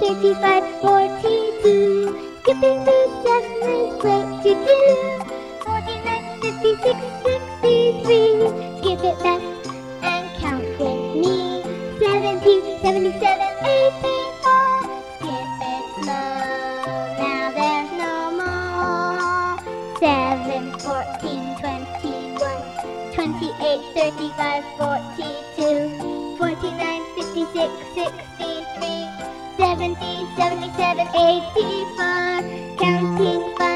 35, 42. Skipping through 7 is great to do. 49, 56, 63. Skip it back and count with me. 70, 77, 84. Skip it slow, now there's no more. 7, 14, 21, 28, 35, 42, 49, 56, 63, 70, 77, 84. Counting 5.